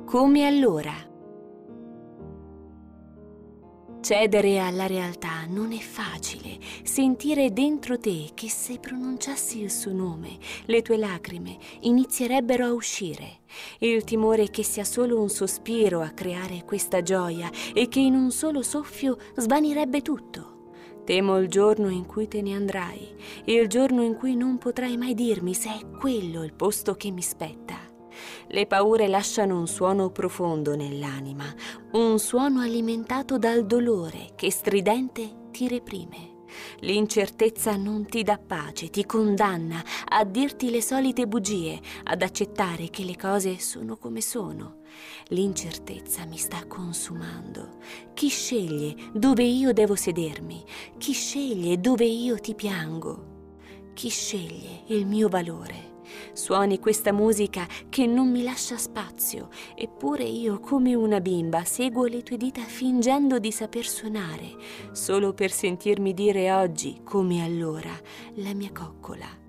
Come allora. Cedere alla realtà non è facile. Sentire dentro te che se pronunciassi il suo nome, le tue lacrime inizierebbero a uscire. Il timore che sia solo un sospiro a creare questa gioia e che in un solo soffio svanirebbe tutto. Temo il giorno in cui te ne andrai, il giorno in cui non potrai mai dirmi se è quello il posto che mi spetta. Le paure lasciano un suono profondo nell'anima, un suono alimentato dal dolore che stridente ti reprime. L'incertezza non ti dà pace, ti condanna a dirti le solite bugie, ad accettare che le cose sono come sono. L'incertezza mi sta consumando. Chi sceglie dove io devo sedermi? Chi sceglie dove io ti piango? Chi sceglie il mio valore? Suoni questa musica che non mi lascia spazio, eppure io come una bimba seguo le tue dita fingendo di saper suonare, solo per sentirmi dire oggi, come allora, la mia coccola.